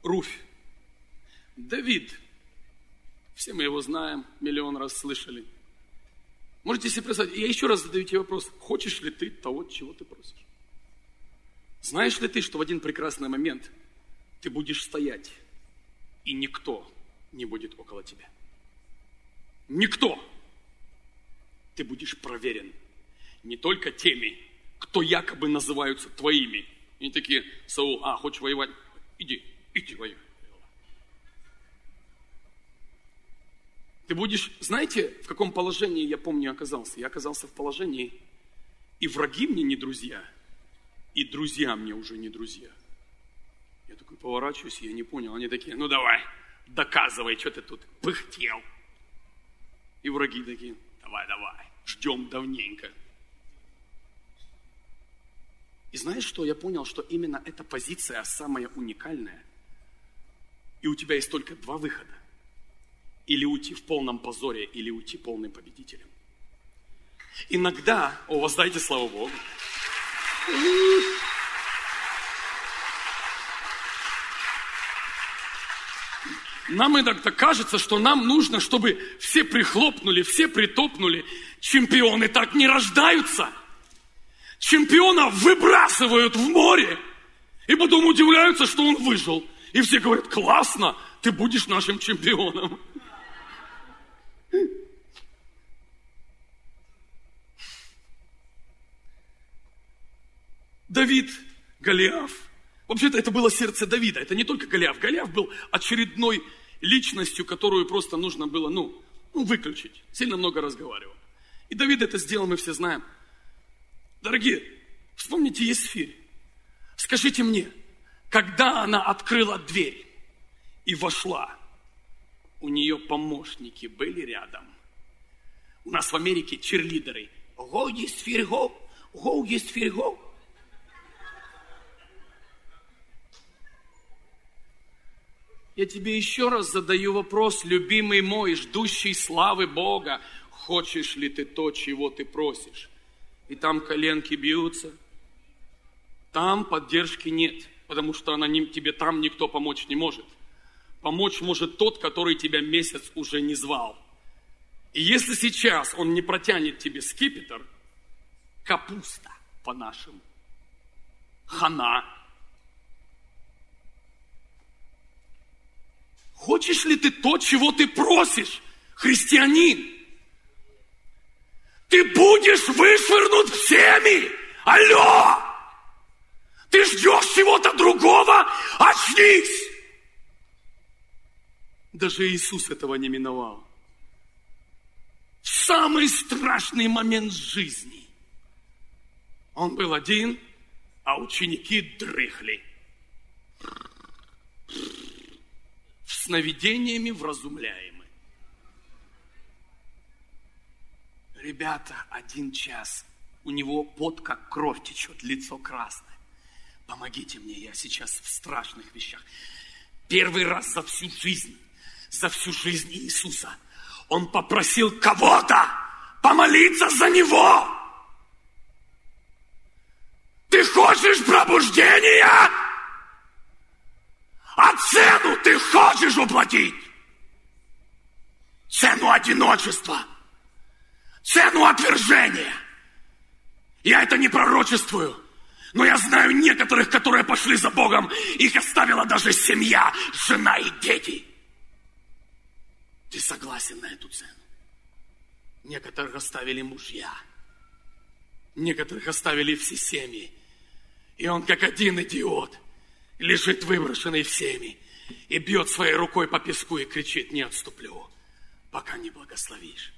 Руфь. Давид. Все мы его знаем, миллион раз слышали. Можете себе представить, я еще раз задаю тебе вопрос. Хочешь ли ты того, чего ты просишь? Знаешь ли ты, что в один прекрасный момент ты будешь стоять, и никто не будет около тебя? Никто. Ты будешь проверен не только теми, кто якобы называются твоими. И они такие: Саул, хочешь воевать? Иди воюй. Ты будешь, знаете, в каком положении, я помню, оказался? Я оказался в положении, и враги мне не друзья, и друзья мне уже не друзья. Я такой поворачиваюсь, я не понял. Они такие: ну давай, доказывай, что ты тут пыхтел. И враги такие: давай, ждем давненько. И знаешь что? Я понял, что именно эта позиция самая уникальная. И у тебя есть только два выхода. Или уйти в полном позоре, или уйти полным победителем. Иногда, воздайте славу Богу. Нам иногда кажется, что нам нужно, чтобы все прихлопнули, все притопнули. Чемпионы так не рождаются. Чемпиона выбрасывают в море. И потом удивляются, что он выжил. И все говорят: классно, ты будешь нашим чемпионом. Давид, Голиаф. Вообще-то это было сердце Давида. Это не только Голиаф. Голиаф был очередной личностью, которую просто нужно было, выключить. Сильно много разговаривал. И Давид это сделал, мы все знаем. Дорогие, вспомните Есфирь. Скажите мне, когда она открыла дверь и вошла, у нее помощники были рядом. У нас в Америке черлидеры. Го, Есфирь, го! Го, Есфирь, го! Я тебе еще раз задаю вопрос, любимый мой, ждущий славы Бога. Хочешь ли ты то, чего ты просишь? И там коленки бьются. Там поддержки нет, потому что тебе там никто помочь не может. Помочь может тот, который тебя месяц уже не звал. И если сейчас он не протянет тебе скипетр, капуста по-нашему, хана. Хочешь ли ты то, чего ты просишь, христианин? Ты будешь вышвырнут всеми. Алло! Ты ждешь чего-то другого? Очнись! Даже Иисус этого не миновал. В самый страшный момент жизни он был один, а ученики дрыхли. Сновидениями вразумляемы. Ребята, 1 час. У него пот как кровь течет, лицо красное. Помогите мне, я сейчас в страшных вещах. Первый раз за всю жизнь Иисуса он попросил кого-то помолиться за него. Ты хочешь пробуждения? А цену ты хочешь уплатить? Цену одиночества. Цену отвержения. Я это не пророчествую, но я знаю некоторых, которые пошли за Богом. Их оставила даже семья, жена и дети. Ты согласен на эту цену? Некоторых оставили мужья. Некоторых оставили все семьи. И он как один идиот лежит выброшенный всеми и бьет своей рукой по песку и кричит: не отступлю, пока не благословишь.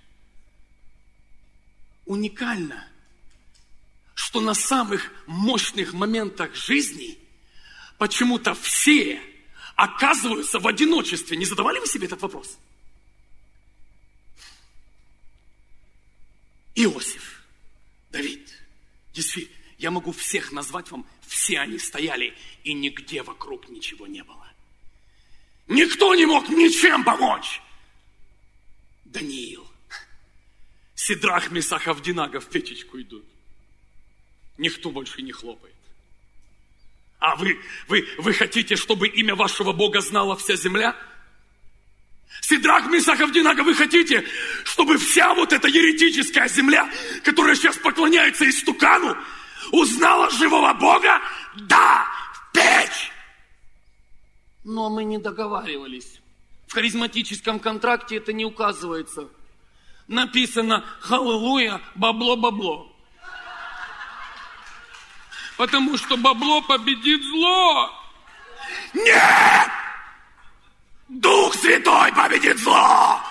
Уникально, что на самых мощных моментах жизни почему-то все оказываются в одиночестве. Не задавали вы себе этот вопрос? Иосиф, Давид, Есфирь. Я могу всех назвать вам, все они стояли, и нигде вокруг ничего не было. Никто не мог ничем помочь. Даниил, Сидрах, Месах, Авдинага в печечку идут. Никто больше не хлопает. А вы хотите, чтобы имя вашего Бога знала вся земля? Сидрах, Мисах, Авдинага, вы хотите, чтобы вся вот эта еретическая земля, которая сейчас поклоняется истукану, узнала живого Бога? Да, в печь! Но мы не договаривались. В харизматическом контракте это не указывается. Написано «Халлелуя, бабло-бабло». Потому что бабло победит зло. Нет! Дух Святой победит зло!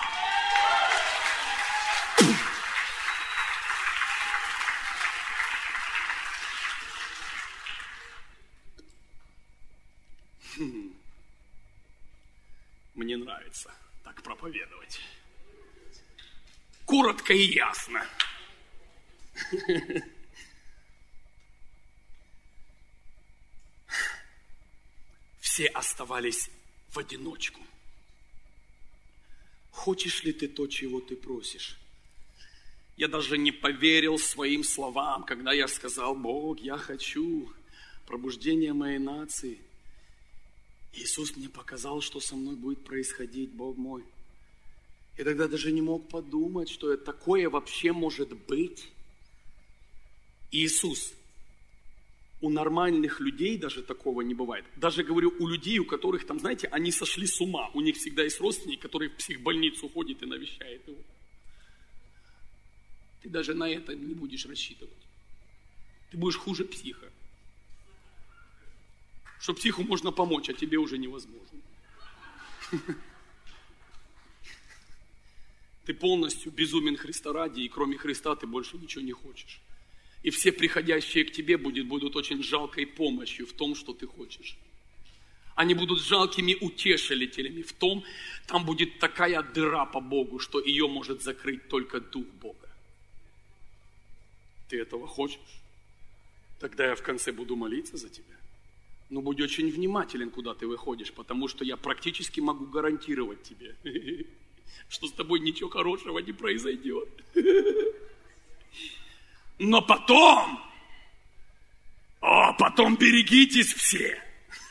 Мне нравится так проповедовать. Коротко и ясно. Все оставались в одиночку. Хочешь ли ты то, чего ты просишь? Я даже не поверил своим словам, когда я сказал: Бог, я хочу пробуждения моей нации. Иисус мне показал, что со мной будет происходить, Бог мой. Я тогда даже не мог подумать, что такое вообще может быть. Иисус. У нормальных людей даже такого не бывает. Даже, говорю, у людей, у которых там, знаете, они сошли с ума. У них всегда есть родственник, который в психбольницу ходит и навещает его. Ты даже на это не будешь рассчитывать. Ты будешь хуже психа. Что психу можно помочь, а тебе уже невозможно. Ты полностью безумен Христа ради, и кроме Христа ты больше ничего не хочешь. И все приходящие к тебе будут очень жалкой помощью в том, что ты хочешь. Они будут жалкими утешителями в том, там будет такая дыра по Богу, что ее может закрыть только Дух Бога. Ты этого хочешь? Тогда я в конце буду молиться за тебя. Но будь очень внимателен, куда ты выходишь, потому что я практически могу гарантировать тебе, что с тобой ничего хорошего не произойдет. Но потом берегитесь все.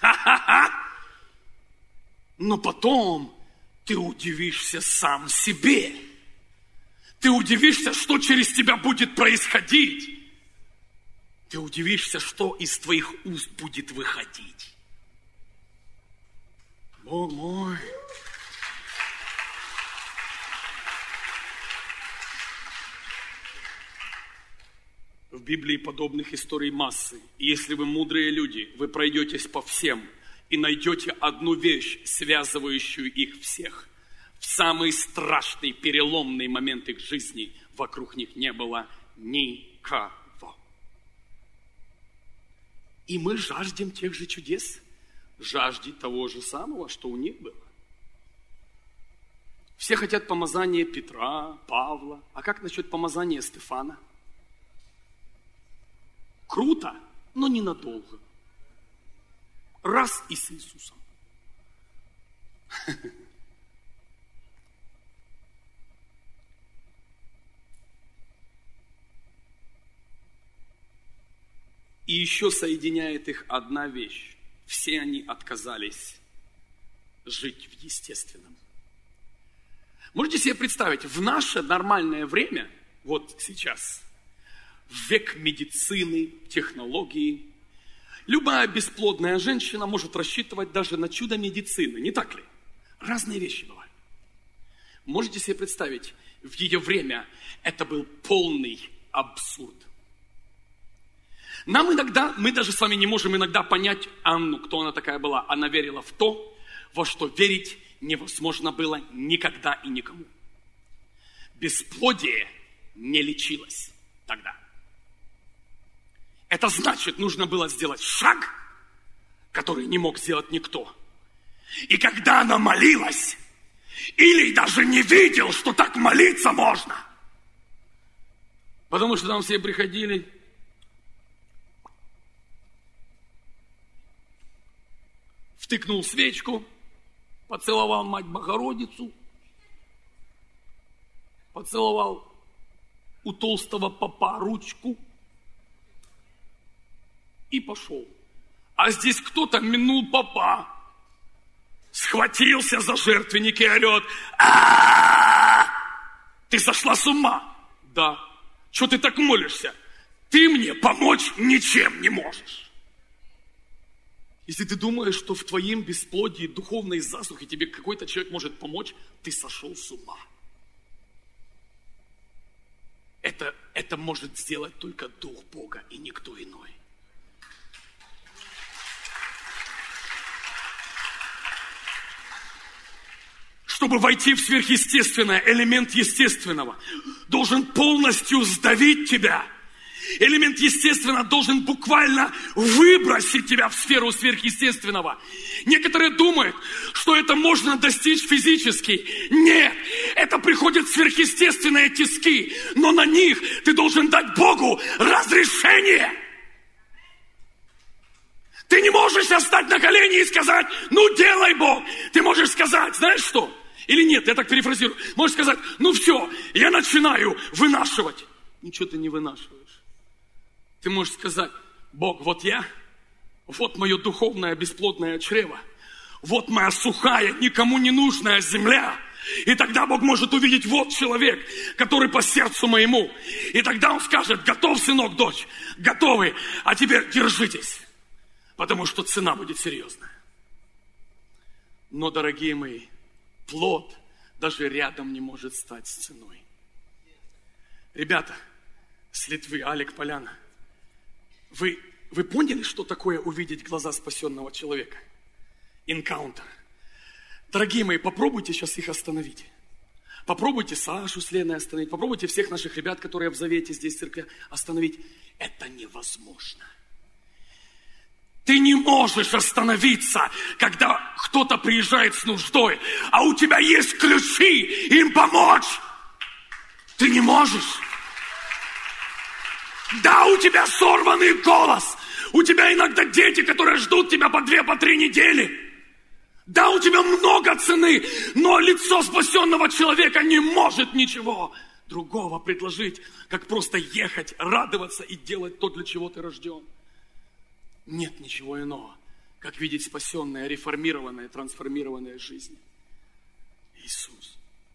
Но потом ты удивишься сам себе. Ты удивишься, что через тебя будет происходить. Ты удивишься, что из твоих уст будет выходить. Бог мой. В Библии подобных историй массы. И если вы мудрые люди, вы пройдетесь по всем и найдете одну вещь, связывающую их всех. В самый страшный, переломный момент их жизни вокруг них не было никого. И мы жаждем тех же чудес, жаждем того же самого, что у них было. Все хотят помазания Петра, Павла. А как насчет помазания Стефана? Круто, но ненадолго. Раз и с Иисусом. И еще соединяет их одна вещь. Все они отказались жить в естественном. Можете себе представить, в наше нормальное время, вот сейчас, в век медицины, технологии, любая бесплодная женщина может рассчитывать даже на чудо медицины, не так ли? Разные вещи бывают. Можете себе представить, в ее время это был полный абсурд. Нам иногда, мы даже с вами не можем иногда понять Анну, кто она такая была. Она верила в то, во что верить невозможно было никогда и никому. Бесплодие не лечилось тогда. Это значит, нужно было сделать шаг, который не мог сделать никто. И когда она молилась, Илий даже не видел, что так молиться можно. Потому что там все приходили, втыкнул свечку, поцеловал мать Богородицу, поцеловал у толстого попа ручку и пошел. А здесь кто-то минул попа, схватился за жертвенник и орет: ты сошла с ума? Да. Что ты так молишься? Ты мне помочь ничем не можешь. Если ты думаешь, что в твоем бесплодии, духовной засухе тебе какой-то человек может помочь, ты сошел с ума. Это может сделать только Дух Бога и никто иной. Чтобы войти в сверхъестественное, элемент естественного должен полностью сдавить тебя. Элемент естественного должен буквально выбросить тебя в сферу сверхъестественного. Некоторые думают, что это можно достичь физически. Нет, это приходят сверхъестественные тиски, но на них ты должен дать Богу разрешение. Ты не можешь сейчас встать на колени и сказать: ну делай, Бог. Ты можешь сказать, знаешь что? Или нет, я так перефразирую. Можешь сказать: ну все, я начинаю вынашивать. Ничего ты не вынашиваешь. Ты можешь сказать: Бог, вот я, вот мое духовное бесплодное чрево, вот моя сухая, никому не нужная земля. И тогда Бог может увидеть: вот человек, который по сердцу моему. И тогда Он скажет: готов, сынок, дочь, готовы, а теперь держитесь, потому что цена будет серьезная. Но, дорогие мои, плод даже рядом не может стать с ценой. Ребята с Литвы, Алек, Поляна, вы поняли, что такое увидеть глаза спасенного человека? Энкаунтер. Дорогие мои, попробуйте сейчас их остановить. Попробуйте Сашу с Леной остановить. Попробуйте всех наших ребят, которые в Завете здесь в церкви, остановить. Это невозможно. Ты не можешь остановиться, когда кто-то приезжает с нуждой, а у тебя есть ключи им помочь. Ты не можешь. Да, у тебя сорванный голос. У тебя иногда дети, которые ждут тебя по 2, по 3 недели. Да, у тебя много цены, но лицо спасенного человека не может ничего другого предложить, как просто ехать, радоваться и делать то, для чего ты рожден. Нет ничего иного, как видеть спасенные, реформированные, трансформированные жизни. Иисус.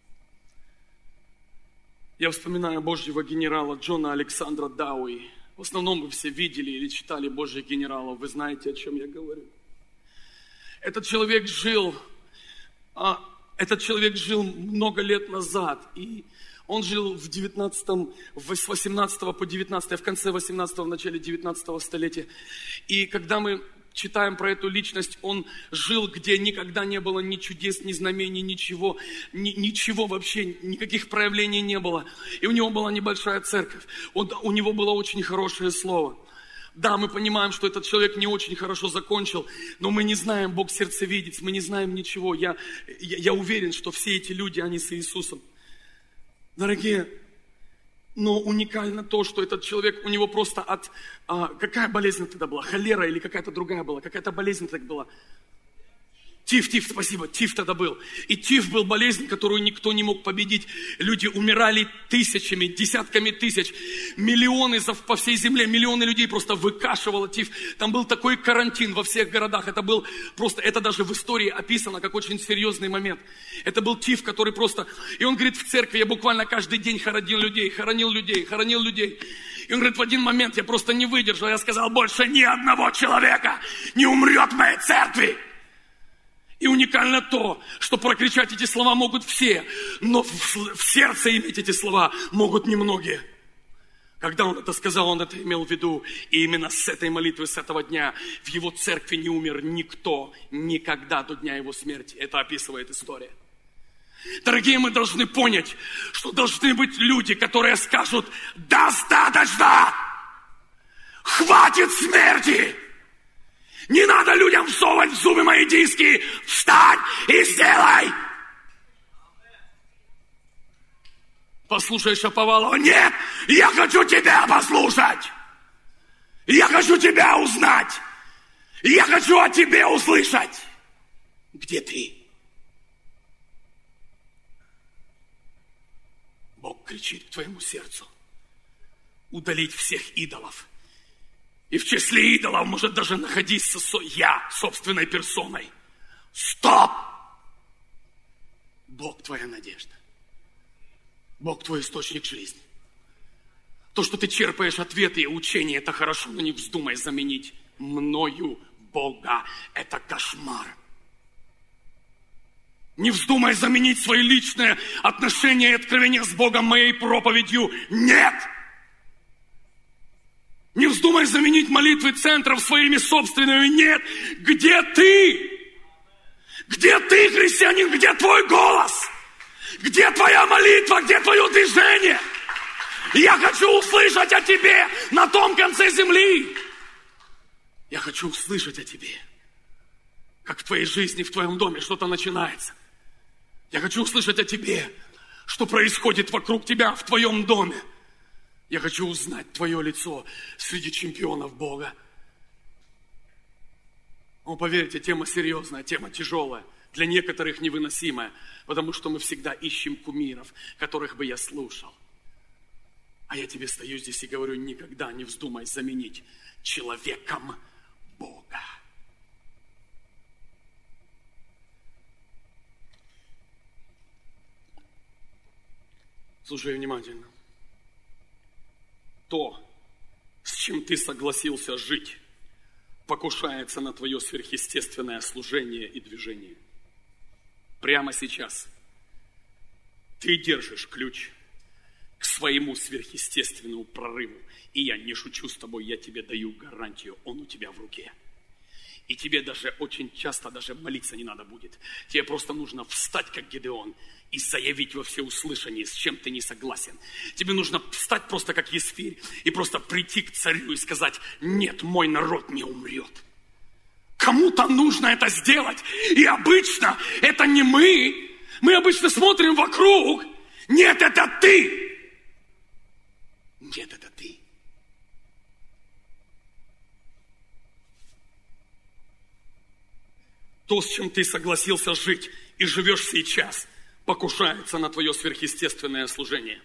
Я вспоминаю Божьего генерала Джона Александра Дауи. В основном вы все видели или читали Божьих генералов. Вы знаете, о чем я говорю. Этот человек жил много лет назад. И он жил с 18 по 19, в конце 18, в начале 19 столетия. И когда мы читаем про эту личность, он жил, где никогда не было ни чудес, ни знамений, ничего вообще, никаких проявлений не было. И у него была небольшая церковь. У него было очень хорошее слово. Да, мы понимаем, что этот человек не очень хорошо закончил, но мы не знаем, Бог сердцевидец, мы не знаем ничего. Я уверен, что все эти люди, они с Иисусом. Дорогие, но уникально то, что этот человек, у него просто какая болезнь тогда была? Холера или какая-то другая была? Какая-то болезнь тогда была? Тиф, спасибо, тиф тогда был. И тиф был болезнь, которую никто не мог победить. Люди умирали тысячами, десятками тысяч. Миллионы по всей земле, миллионы людей просто выкашивало тиф. Там был такой карантин во всех городах. Это даже в истории описано как очень серьезный момент. Это был тиф, который просто... И он говорит, в церкви я буквально каждый день хоронил людей. И он говорит, в один момент я просто не выдержал. Я сказал, больше ни одного человека не умрет в моей церкви. И уникально то, что прокричать эти слова могут все, но в сердце иметь эти слова могут немногие. Когда он это сказал, он это имел в виду. И именно с этой молитвы, с этого дня в его церкви не умер никто никогда до дня его смерти. Это описывает история. Дорогие, мы должны понять, что должны быть люди, которые скажут, достаточно, хватит смерти. Не надо людям всовывать в зубы мои диски. Встань и сделай. Послушай Шаповалова. Нет, я хочу тебя послушать. Я хочу тебя узнать. Я хочу о тебе услышать. Где ты? Бог кричит к твоему сердцу. Удалить всех идолов. И в числе идолов может даже находиться я собственной персоной. Стоп! Бог твоя надежда. Бог твой источник жизни. То, что ты черпаешь ответы и учения, это хорошо, но не вздумай заменить мною Бога. Это кошмар. Не вздумай заменить свои личные отношения и откровения с Богом моей проповедью. Нет! Не вздумай заменить молитвы центров своими собственными. Нет! Где ты? Где ты, христианин? Где твой голос? Где твоя молитва? Где твое движение? Я хочу услышать о тебе на том конце земли. Я хочу услышать о тебе. Как в твоей жизни, в твоем доме что-то начинается. Я хочу услышать о тебе, что происходит вокруг тебя в твоем доме. Я хочу узнать твое лицо среди чемпионов Бога. О, поверьте, тема серьезная, тема тяжелая, для некоторых невыносимая, потому что мы всегда ищем кумиров, которых бы я слушал. А я тебе стою здесь и говорю, никогда не вздумай заменить человеком Бога. Слушай внимательно. То, с чем ты согласился жить, покушается на твое сверхъестественное служение и движение. Прямо сейчас ты держишь ключ к своему сверхъестественному прорыву. И я не шучу с тобой, я тебе даю гарантию, он у тебя в руке. И тебе даже очень часто даже молиться не надо будет. Тебе просто нужно встать, как Гедеон, и заявить во всеуслышание, с чем ты не согласен. Тебе нужно встать просто, как Есфирь, и просто прийти к царю и сказать, нет, мой народ не умрет. Кому-то нужно это сделать. И обычно это не мы. Мы обычно смотрим вокруг. Нет, это ты. Нет, это ты. То, с чем ты согласился жить и живешь сейчас, покушается на твое сверхъестественное служение.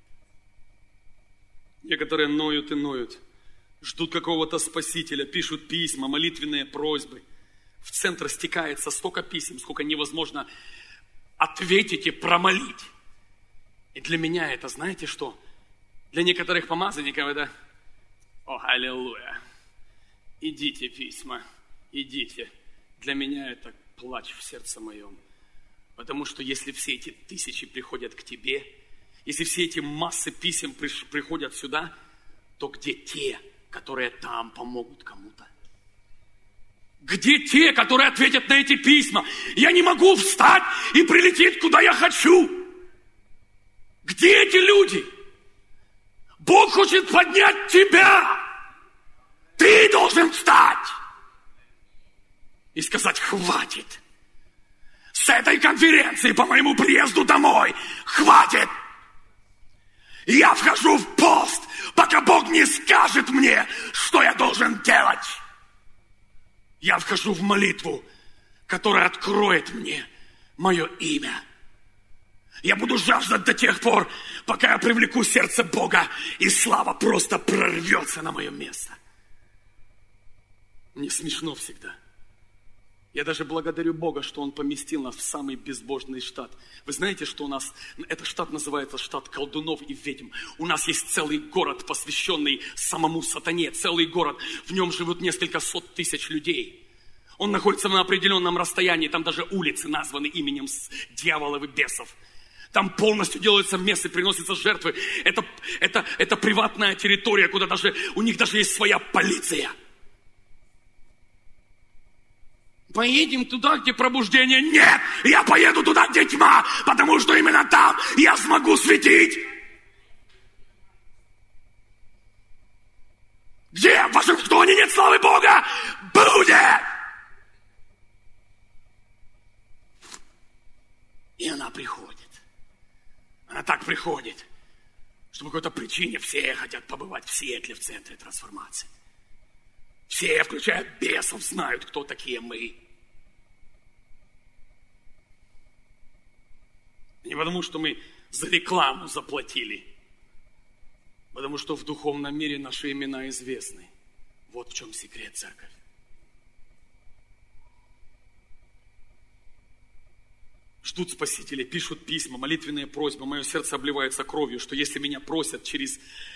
Некоторые ноют и ноют, ждут какого-то спасителя, пишут письма, молитвенные просьбы. В центр стекается столько писем, сколько невозможно ответить и промолить. И для меня это, знаете что? Для некоторых помазанников это, о, аллилуйя, идите письма, идите. Для меня это плач в сердце моем. Потому что если все эти тысячи приходят к тебе, если все эти массы писем приходят сюда, то где те, которые там помогут кому-то? Где те, которые ответят на эти письма? Я не могу встать и прилететь, куда я хочу. Где эти люди? Бог хочет поднять тебя. Ты должен встать и сказать, хватит. С этой конференции по моему приезду домой хватит. Я вхожу в пост, пока Бог не скажет мне, что я должен делать. Я вхожу в молитву, которая откроет мне мое имя. Я буду жаждать до тех пор, пока я привлеку сердце Бога, и слава просто прорвется на мое место. Мне смешно всегда. Я даже благодарю Бога, что Он поместил нас в самый безбожный штат. Вы знаете, что у нас, этот штат называется штат колдунов и ведьм. У нас есть целый город, посвященный самому сатане. Целый город, в нем живут несколько сот тысяч людей. Он находится на определенном расстоянии, там даже улицы названы именем дьяволов и бесов. Там полностью делаются мессы, приносятся жертвы. Это приватная территория, куда даже, у них даже есть своя полиция. Поедем туда, где пробуждение. Нет, я поеду туда, где тьма, потому что именно там я смогу светить. Где в Вашингтоне нет славы Бога? Будет! И она приходит. Она так приходит, что по какой-то причине все хотят побывать в Сиэтле, в центре трансформации. Все, включая бесов, знают, кто такие мы. Не потому, что мы за рекламу заплатили, потому что в духовном мире наши имена известны. Вот в чем секрет, церковь. Ждут Спасителя, пишут письма, молитвенные просьбы. Мое сердце обливается кровью, что если меня просят через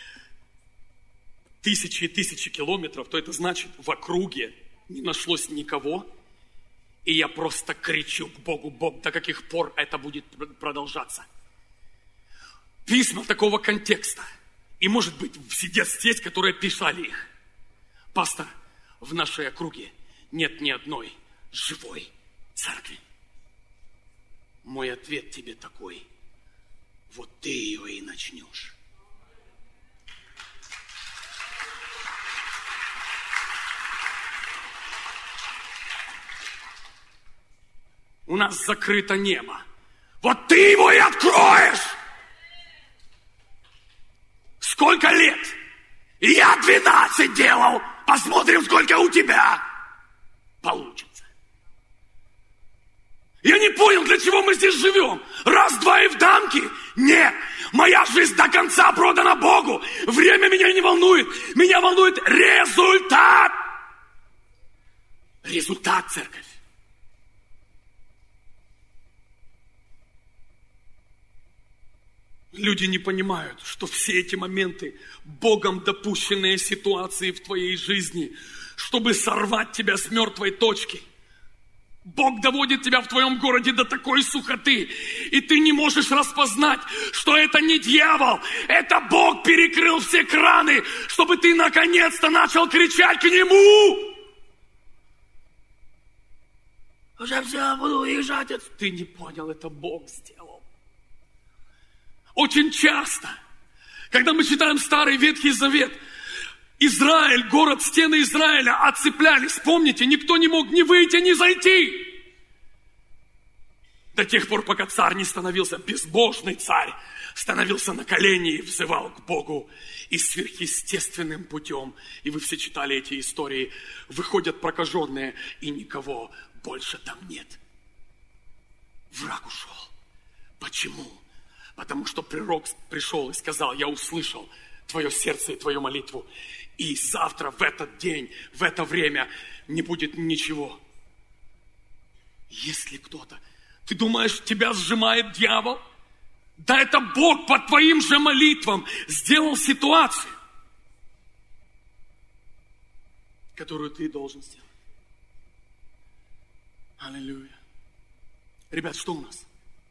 тысячи и тысячи километров, то это значит, в округе не нашлось никого. И я просто кричу к Богу: Бог, до каких пор это будет продолжаться? Письма такого контекста. И, может быть, сидят здесь, которые писали их. Пастор, в нашей округе нет ни одной живой церкви. Мой ответ тебе такой: вот ты ее и начнешь. У нас закрыто небо. Вот ты его и откроешь. Сколько лет? Я 12 делал. Посмотрим, сколько у тебя получится. Я не понял, для чего мы здесь живем. Раз-два и в дамки? Нет. Моя жизнь до конца продана Богу. Время меня не волнует. Меня волнует результат. Результат, церковь. Люди не понимают, что все эти моменты, Богом допущенные ситуации в твоей жизни, чтобы сорвать тебя с мертвой точки. Бог доводит тебя в твоем городе до такой сухоты, и ты не можешь распознать, что это не дьявол, это Бог перекрыл все краны, чтобы ты наконец-то начал кричать к Нему. Уже все, буду уезжать. Ты не понял, это Бог сделал. Очень часто, когда мы читаем Старый Ветхий Завет, Израиль, город, стены Израиля оцеплялись. Помните, никто не мог ни выйти, ни зайти. До тех пор, пока царь не становился, безбожный царь, становился на колени и взывал к Богу. И сверхъестественным путем, и вы все читали эти истории, выходят прокаженные, и никого больше там нет. Враг ушел. Почему? Потому что пророк пришел и сказал: я услышал твое сердце и твою молитву. И завтра, в этот день, в это время не будет ничего. Если кто-то... Ты думаешь, тебя сжимает дьявол? Да это Бог по твоим же молитвам сделал ситуацию, которую ты должен сделать. Аллилуйя. Ребят, что у нас?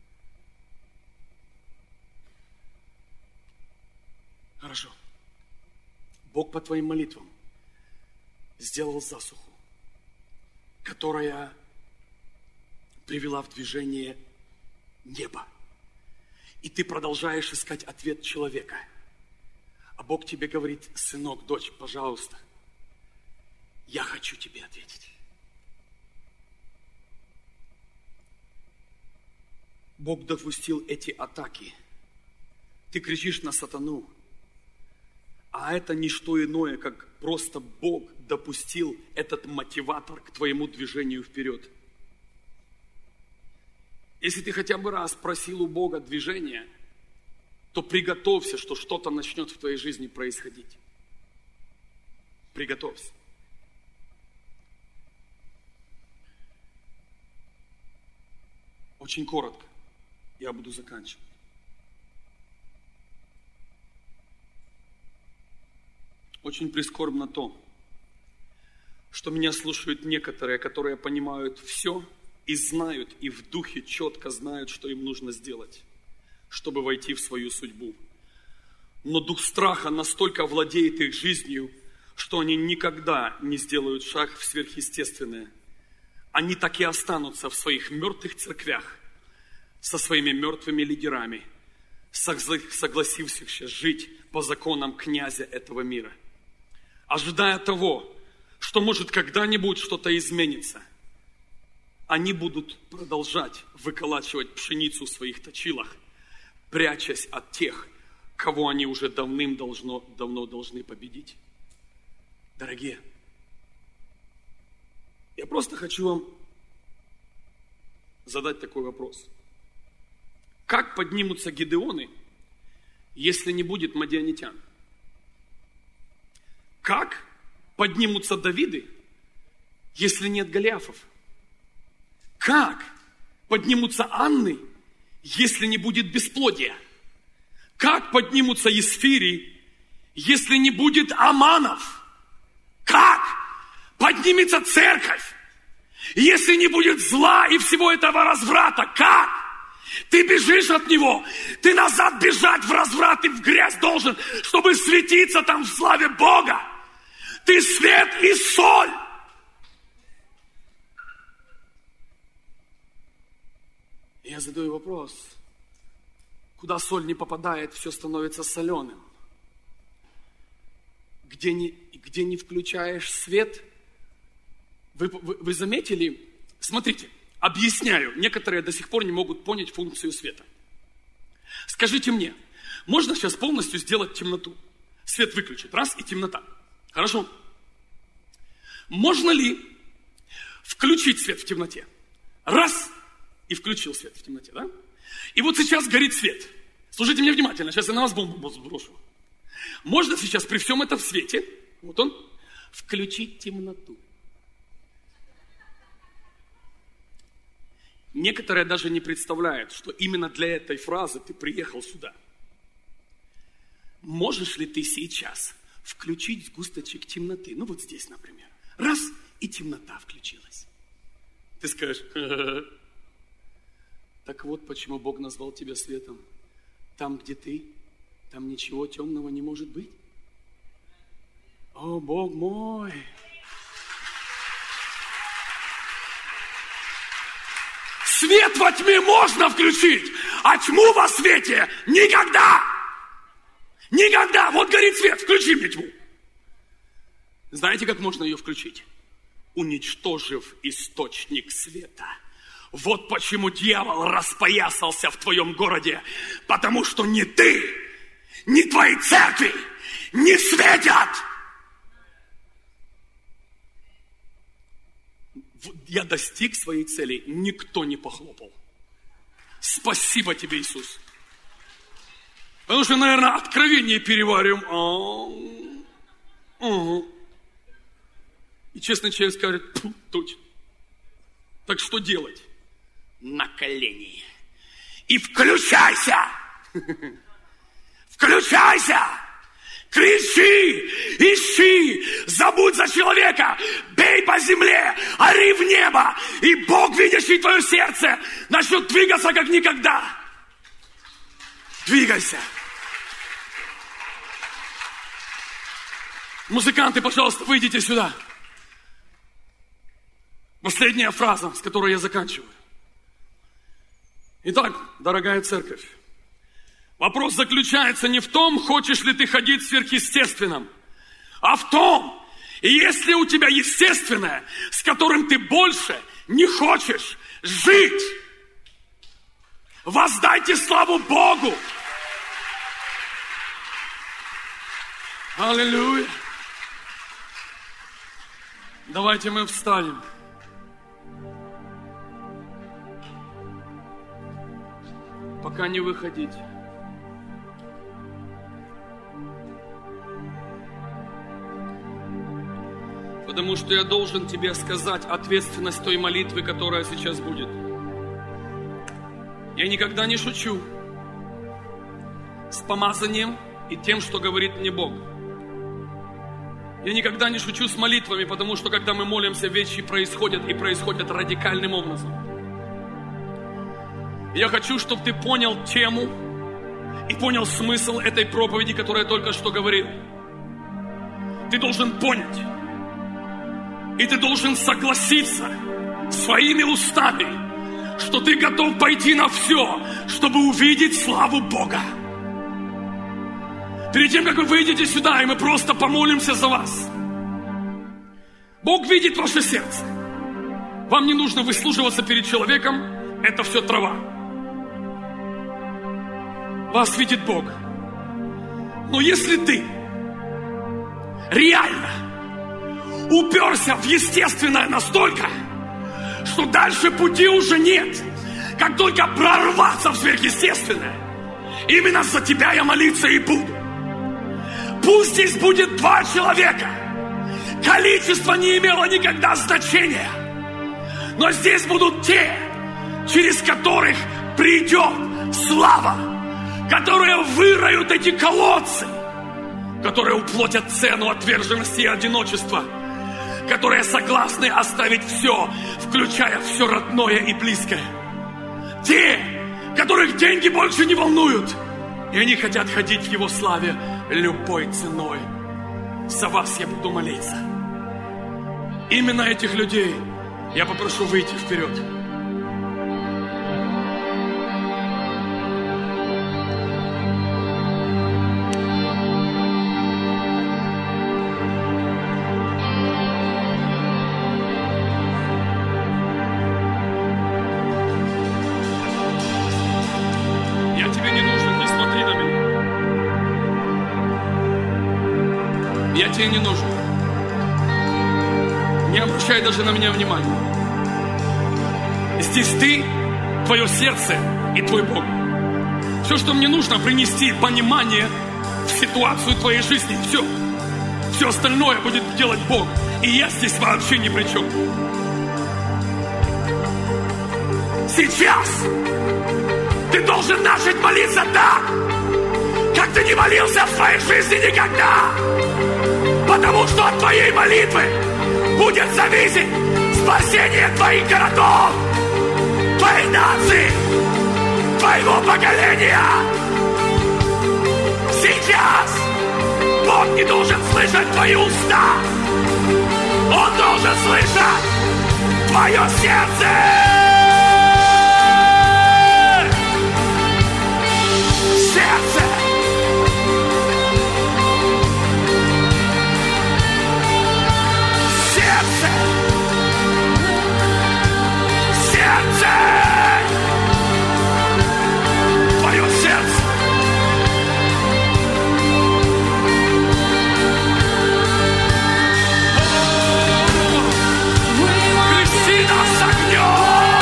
Хорошо. Бог по твоим молитвам сделал засуху, которая привела в движение небо. И ты продолжаешь искать ответ человека. А Бог тебе говорит: сынок, дочь, пожалуйста, я хочу тебе ответить. Бог допустил эти атаки. Ты кричишь на сатану. А это не что иное, как просто Бог допустил этот мотиватор к твоему движению вперед. Если ты хотя бы раз просил у Бога движения, то приготовься, что что-то начнет в твоей жизни происходить. Приготовься. Очень коротко. Я буду заканчивать. Очень прискорбно то, что меня слушают некоторые, которые понимают все и знают, и в духе четко знают, что им нужно сделать, чтобы войти в свою судьбу. Но дух страха настолько владеет их жизнью, что они никогда не сделают шаг в сверхъестественное. Они так и останутся в своих мертвых церквях со своими мертвыми лидерами, согласившихся жить по законам князя этого мира, ожидая того, что может когда-нибудь что-то изменится. Они будут продолжать выколачивать пшеницу в своих точилах, прячась от тех, кого они уже давно должны победить. Дорогие, я просто хочу вам задать такой вопрос. Как поднимутся Гидеоны, если не будет мадианитян? Как поднимутся Давиды, если нет Голиафов? Как поднимутся Анны, если не будет бесплодия? Как поднимутся Есфири, если не будет Аманов? Как поднимется церковь, если не будет зла и всего этого разврата? Как? Ты бежишь от него, ты назад бежать в разврат и в грязь должен, чтобы светиться там в славе Бога. Ты свет и соль. Я задаю вопрос. Куда соль не попадает, все становится соленым. Где не включаешь свет, вы заметили? Смотрите, объясняю. Некоторые до сих пор не могут понять функцию света. Скажите мне, можно сейчас полностью сделать темноту? Свет выключить, раз, и темнота. Хорошо. Можно ли включить свет в темноте? Раз, и включил свет в темноте, да? И вот сейчас горит свет. Слушайте мне внимательно, сейчас я на вас бомбу сброшу. Можно сейчас при всем этом свете, вот он, включить темноту. Некоторые даже не представляют, что именно для этой фразы ты приехал сюда. Можешь ли ты сейчас включить сгусточек темноты? Ну вот здесь, например. Раз, и темнота включилась. Ты скажешь, так вот почему Бог назвал тебя светом. Там, где ты, там ничего темного не может быть. О, Бог мой! Свет во тьме можно включить, а тьму во свете никогда! Никогда! Вот горит свет, включи мне тьму. Знаете, как можно ее включить? Уничтожив источник света. Вот почему дьявол распоясался в твоем городе. Потому что ни ты, ни твои церкви не светят. Я достиг своей цели, никто не похлопал. Спасибо тебе, Иисус. Потому что, наверное, откровение перевариваем. И честный человек скажет, точно. Так что делать? На колени. И включайся. Включайся. Кричи, ищи, забудь за человека, бей по земле, ори в небо, и Бог, видящий твое сердце, начнет двигаться как никогда. Двигайся. Музыканты, пожалуйста, выйдите сюда. Последняя фраза, с которой я заканчиваю. Итак, дорогая церковь, вопрос заключается не в том, хочешь ли ты ходить в сверхъестественном, а в том, есть ли у тебя естественное, с которым ты больше не хочешь жить. Воздайте славу Богу. Аллилуйя. Давайте мы встанем. Пока не выходите. Потому что я должен тебе сказать ответственность той молитвы, которая сейчас будет. Я никогда не шучу с помазанием и тем, что говорит мне Бог. Я никогда не шучу с молитвами, потому что когда мы молимся, вещи происходят и происходят радикальным образом. Я хочу, чтобы ты понял тему и понял смысл этой проповеди, которую я только что говорил. Ты должен понять. И ты должен согласиться своими устами, что ты готов пойти на все, чтобы увидеть славу Бога. Перед тем, как вы выйдете сюда, и мы просто помолимся за вас. Бог видит ваше сердце. Вам не нужно выслуживаться перед человеком. Это все трава. Вас видит Бог. Но если ты реально уперся в естественное настолько, что дальше пути уже нет, как только прорваться в сверхъестественное, именно за тебя я молиться и буду. Пусть здесь будет 2 человека, Количество не имело никогда значения. Но здесь будут те, через которых придет слава, которые выроют эти колодцы, которые уплотят цену отверженности и одиночества, которые согласны оставить все, включая все родное и близкое. Те, которых деньги больше не волнуют, и они хотят ходить в Его славе любой ценой. За вас я буду молиться. Именно этих людей я попрошу выйти вперед. Тебе не нужен. Не обращай даже на меня внимания. Здесь ты, твое сердце и твой Бог. Все, что мне нужно, принести понимание в ситуацию твоей жизни. Все. Все остальное будет делать Бог. И я здесь вообще ни при чем. Сейчас ты должен начать молиться так, как ты не молился в своей жизни никогда. Потому что от твоей молитвы будет зависеть спасение твоих городов, твоей нации, твоего поколения. Сейчас Бог не должен слышать твои уста. Он должен слышать твое сердце. Сердце. Твое сердце. Крести нас огнем.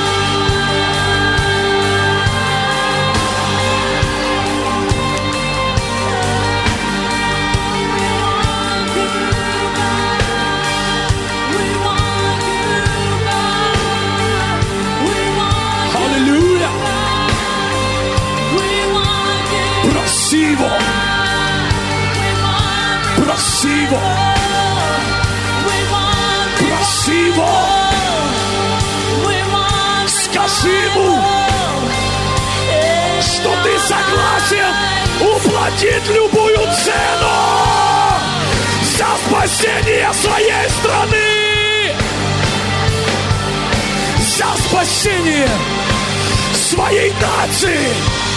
Проси Его. Проси Его. Проси Его. Скажи Ему, что ты согласен уплатить любую цену за спасение своей страны, за спасение своей нации.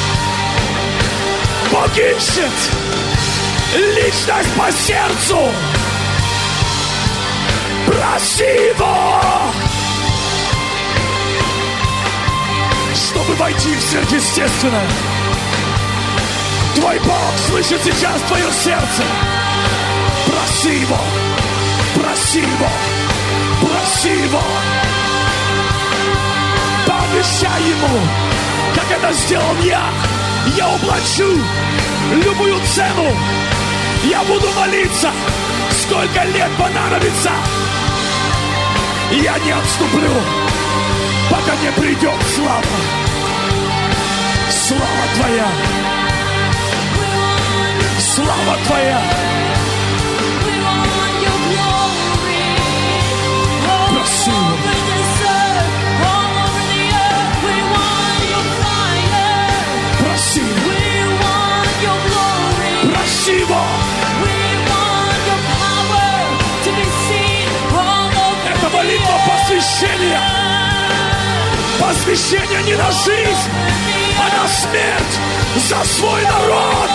Бог ищет личность по сердцу. Проси Его, чтобы войти в сверхъестественное. Твой Бог слышит сейчас твое сердце. Проси Его, проси Его, проси Его. Пообещай Ему, как это сделал я. Я уплачу любую цену. Я буду молиться, сколько лет понадобится. Я не отступлю, пока не придет слава. Слава Твоя. Слава Твоя. Проси Его. Проси Его. Это молитва посвящения. Посвящение не на жизнь, а на смерть за свой народ.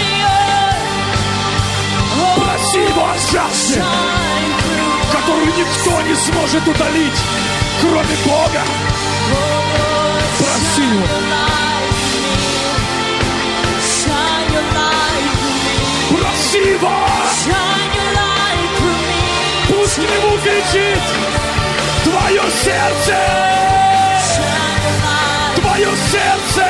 Проси Его о жажде, которую никто не сможет утолить, кроме Бога. Проси Его. Проси Его. Пусть к Нему кричит твое сердце. Твое сердце.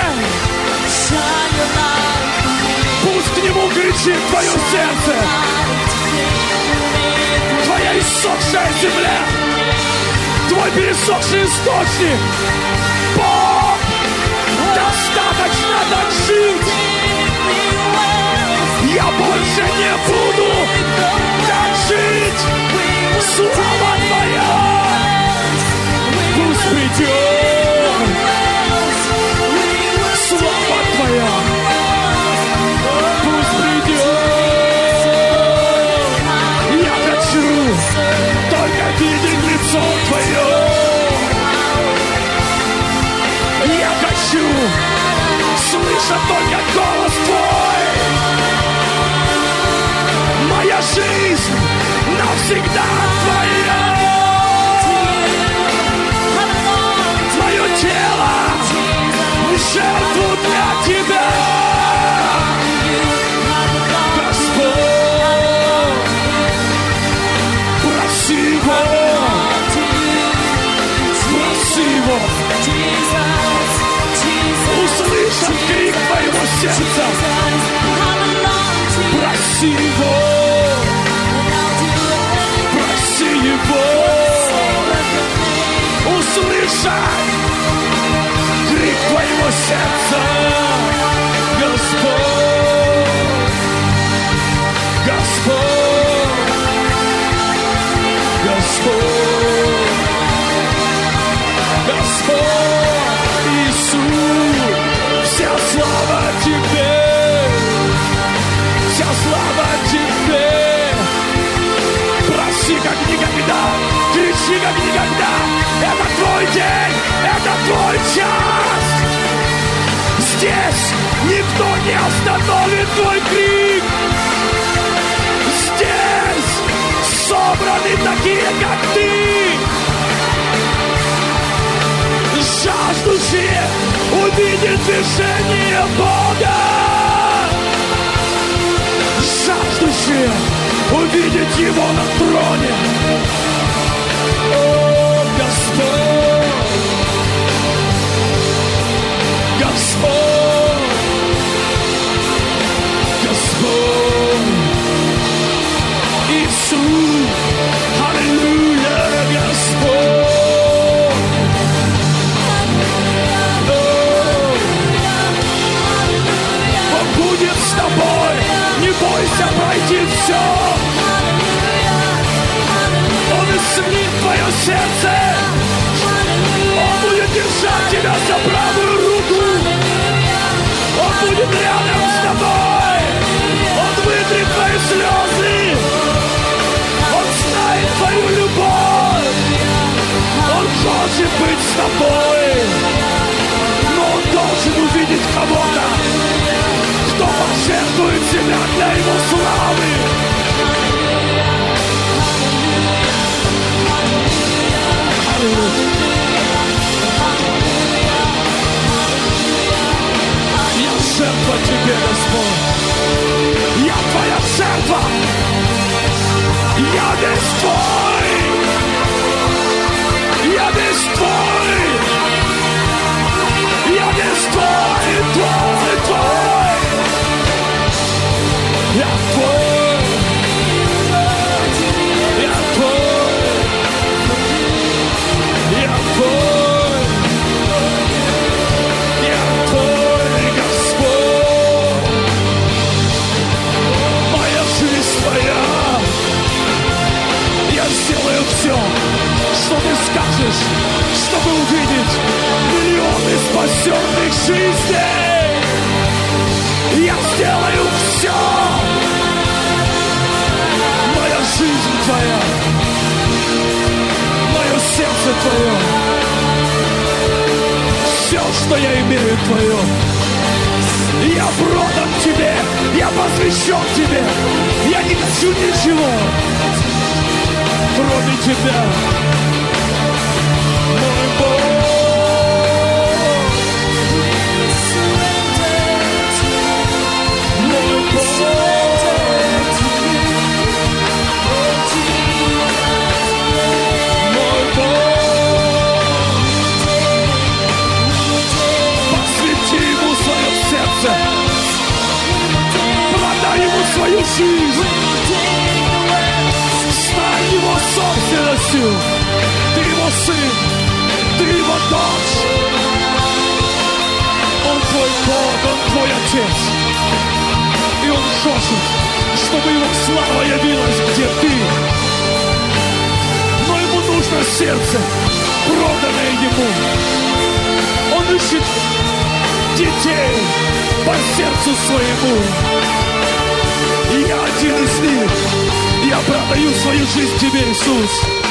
Пусть к Нему кричит твое сердце. Твоя пересохшая земля, твой пересохший источник. Бог, достаточно так жить. Я больше не буду так жить. Слава Твоя пусть придет. Слава Твоя пусть придет. Я хочу только видеть лицо Твое. Я хочу слышать только голос Твой. Моя жизнь навсегда Твоя. Мое тело в жертву для Тебя. Господь, проси Его, проси Его, услышать крик Твоего сердца. Проси Его, проси Его, услышать крик Твоего сердца. Господь, Господь, Господь, Господь Иисус, вся слава Тебе, вся слава Тебе. Проси как никогда, кричи как никогда. Это Твой день, это Твой час. Здесь никто не остановит Твой крик. Здесь собраны такие, как Ты, жаждущие увидеть движение Бога, жаждущие увидеть Его на троне. О, Господь, Господь, Господь Иисус, аллилуйя, Господь. Он будет с тобой, не бойся пройти все. Он исцелит твое сердце. Он будет держать тебя за правую руку. Он будет рядом с тобой. Он вытрет твои слезы. Он знает твою любовь. Он хочет быть с тобой. Но он должен увидеть кого-то, кто пожертвует себя для Его славы. Я жертва Тебе, Господь. Я Твоя жертва. Я весь Твой. Я весь Твой. Я весь Твой, Твой, Твой. Я Твой. Я Твой. Я Твой. Я Твой, Господь. Моя жизнь Твоя. Я сделаю все, что Ты скажешь, чтобы увидеть миллионы спасенных жизней. Я сделаю все. Моя жизнь Твоя, мое сердце Твое, все, что я имею, Твое. Я продан Тебе, я посвящен Тебе. Я не хочу ничего, кроме Тебя, мой Бог. Мой Бог. Мой Бог. Посвяти Ему свое сердце. Продай Ему свою жизнь. Стань Его собственностью. Отец. И Он жаждет, чтобы Его слава явилась, где Ты. Но Ему нужно сердце, проданное Ему. Он ищет детей по сердцу своему. И я один из них. Я продаю свою жизнь Тебе, Иисус.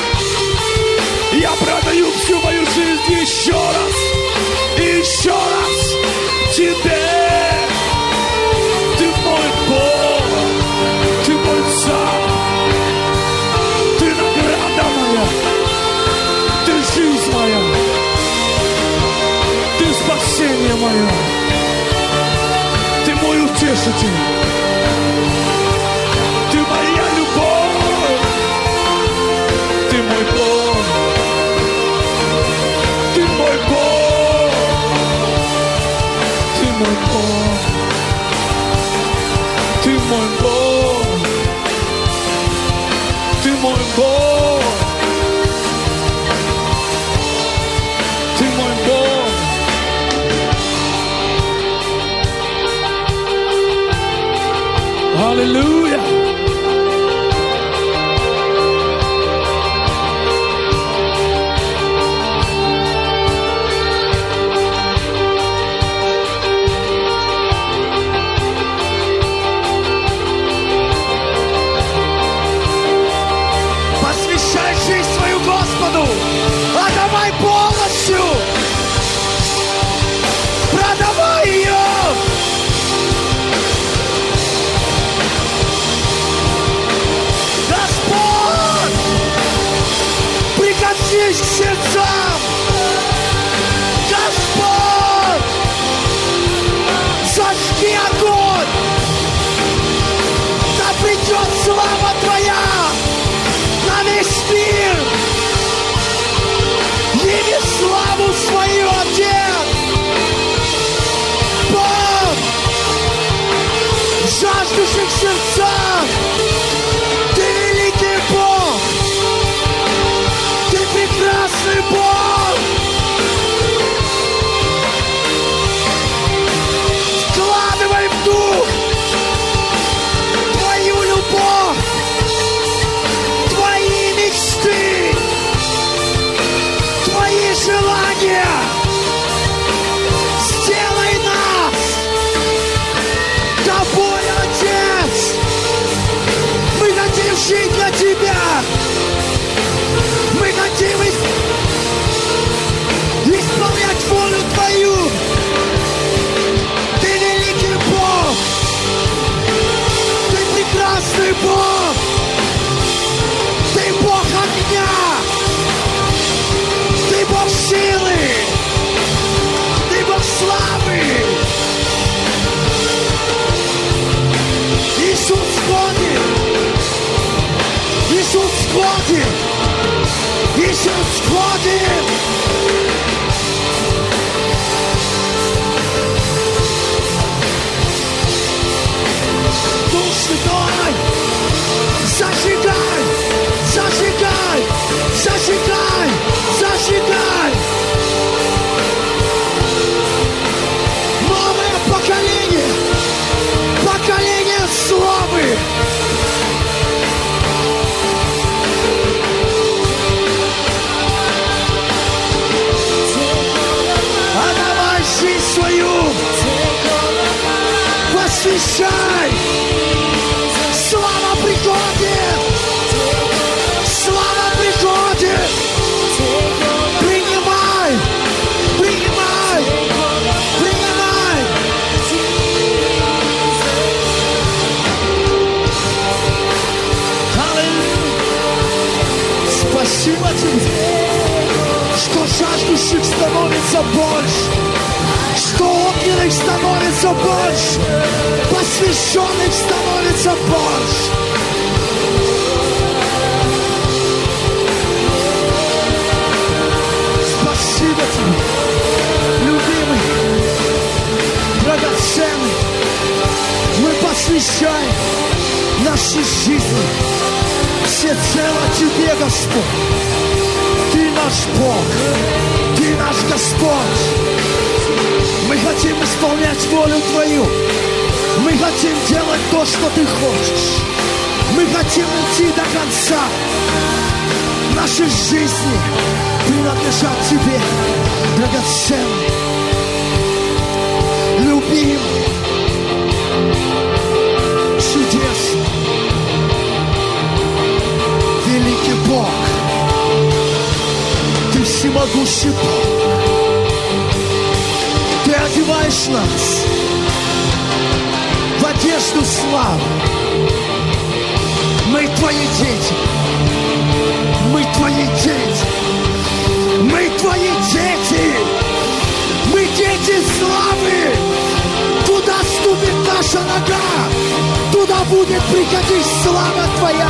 Я продаю всю мою жизнь еще раз. И еще раз Тебе. Ты мой Бог. Ты мой Царь. Ты награда моя. Ты жизнь моя. Ты спасение мое. Ты мой утешитель. Ты моя любовь. Ты мой Бог. Ты мой Бог. Ты мой Бог. Ты мой Бог. Ты мой Бог. Ты мой Бог. Аллилуйя. Посвящай жизнь свою Господу. Отдавай полностью. Продавай ее. Господь, прикоснись к сердцам. Господь, зажги огонь. Да придет слава Твоя на весь мир. Яви славу свою, Отец. Бог, в жаждущих сердцах. Ты великий Бог. Ты прекрасный Бог. Вкладывай в дух Твою любовь, Твои мечты, Твои желания. Сделай нас Тобой, Отец. Мы хотим жить для Тебя. Мы хотим исполнять волю Твою. Ты великий Бог. Ты прекрасный Бог. Ты Бог огня. Ты Бог силы. Ты Бог славы. Иисус сходит. Иисус сходит. Иисус сходит. Дух Святой, зажигай, зажигай, зажигай, зажигай. Новое поколение, поколение славы. Отдавай жизнь свою, посвящай. Слава приходит, слава приходит. Принимай, принимай, принимай. Аллилуйя. Спасибо Тебе, что жаждущих становится больше, что огненных становится больше, посвященных становится больше. Спасибо Тебе, любимый, драгоценный. Мы посвящаем наши жизни всецело Тебе, Господь. Ты наш Бог, Ты наш Господь. Мы хотим исполнять волю Твою. Мы хотим делать то, что Ты хочешь. Мы хотим идти до конца. Наши жизни принадлежат Тебе, драгоценный, любимый, чудесный, великий Бог. Ты всемогущий Бог. Ты одеваешь нас в одежду славы. Мы Твои дети. Мы Твои дети. Мы Твои дети. Мы дети славы. Куда ступит наша нога, туда будет приходить слава Твоя.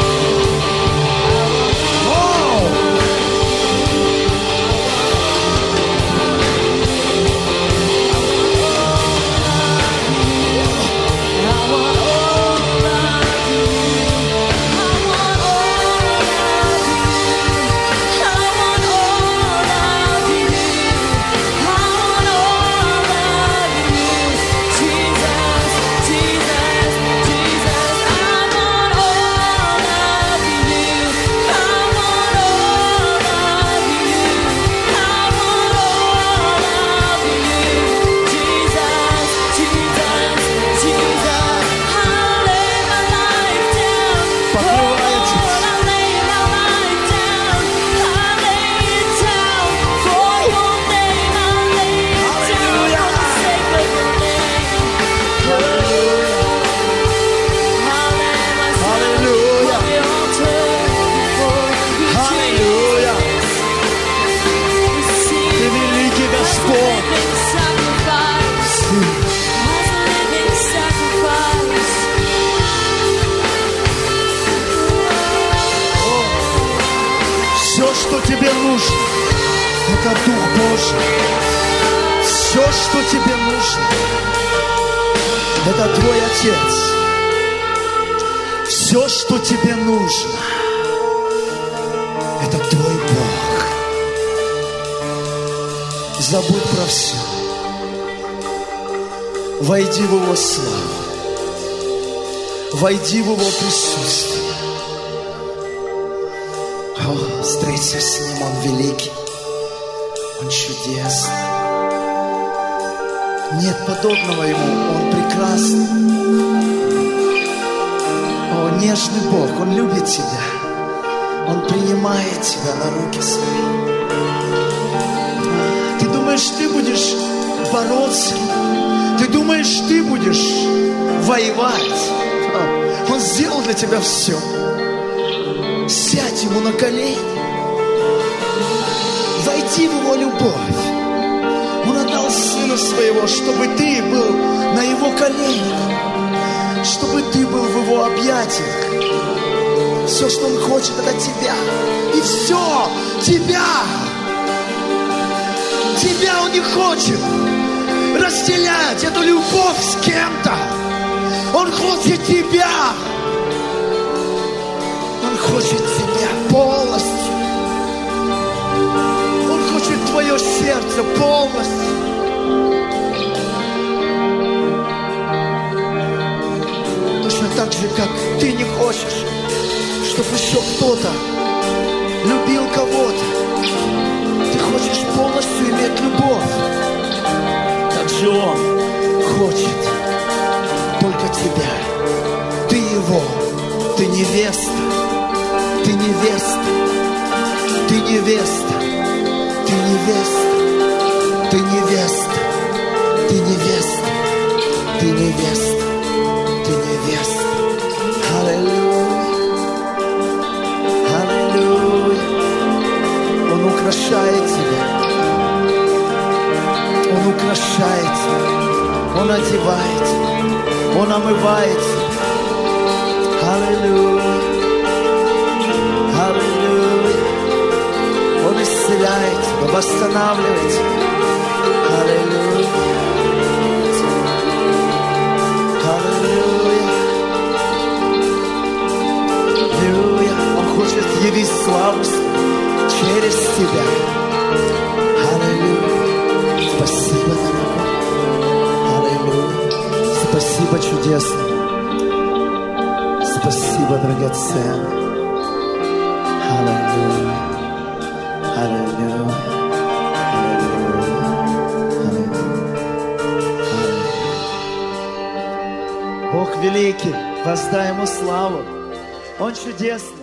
Это Дух Божий. Все, что тебе нужно, это Твой Отец. Все, что тебе нужно, это Твой Бог. Забудь про все. Войди в Его славу. Войди в Его присутствие. Встреться с Ним, Он великий. Он чудесный. Нет подобного Ему. Он прекрасный. О, нежный Бог. Он любит тебя. Он принимает тебя на руки свои. Ты думаешь, ты будешь бороться? Ты думаешь, ты будешь воевать? Он сделал для тебя все. Сядь Ему на колени. Войди в Его любовь. Он отдал Сына Своего, чтобы ты был на Его коленях, чтобы ты был в Его объятиях. Все, что Он хочет, это тебя. И все, тебя. Тебя Он не хочет разделять эту любовь с кем-то. Он хочет тебя. Он хочет тебя полностью. Твое сердце полностью. Точно так же, как ты не хочешь, чтобы еще кто-то любил кого-то. Ты хочешь полностью иметь любовь. Так же Он хочет только тебя. Ты Его. Ты невеста. Ты невеста. Ты невеста. Ты невеста, ты невеста, ты невеста, ты невеста, ты невеста. Аллилуйя, аллилуйя. Он украшает тебя, Он украшает тебя, Он одевает тебя, Он омывает тебя. Аллилуйя, аллилуйя. Он исцеляет тебя, восстанавливает тебя. Аллилуйя. Аллилуйя. Аллилуйя. Он хочет явить славу через тебя. Аллилуйя. Спасибо, дорогой. Аллилуйя. Спасибо, чудесный. Спасибо, драгоценный. Аллилуйя. Аллилуйя. Бог великий, воздай Ему славу. Он чудесный.